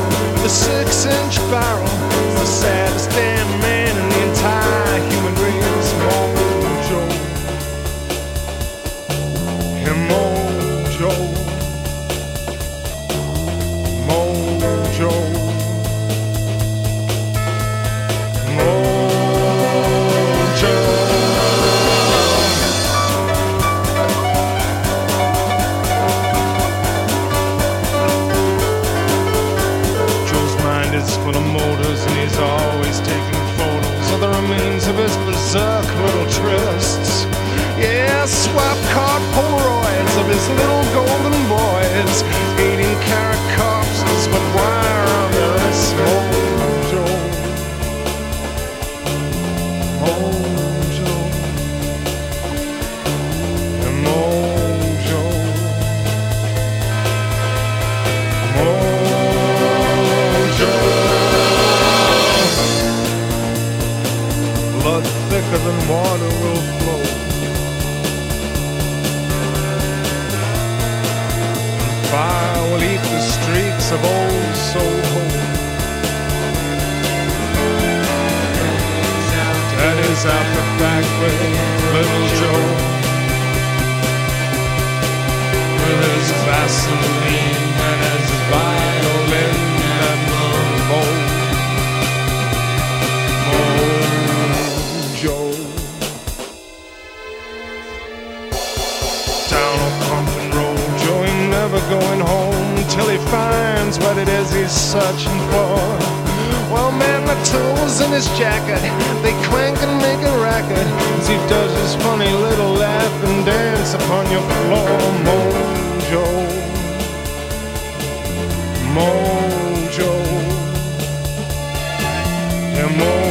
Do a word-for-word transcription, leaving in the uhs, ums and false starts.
with a six-inch barrel. He's the saddest damn man in the entire human race. Mojo, him Mojo, Mojo, Mojo. Full of motors, and he's always taking photos of the remains of his berserk little trysts. Yeah, swap card Polaroids of his little golden boys, eighteen karat corpses with wire on their wrists. Mojo, Mojo, and Mojo, Mojo. Blood thicker than water will flow, and fire will eat the streets of old Soho. Daddy's out the back with little Joe, with his Vaseline and his violin and the bow. Joe. Down on Compton Road, Joe ain't never going home till he finds what it is he's searching for. Well, man, the tools in his jacket, they clank and make a racket as he does his funny little laugh and dance upon your floor. Mojo, Mojo, yeah, Mojo.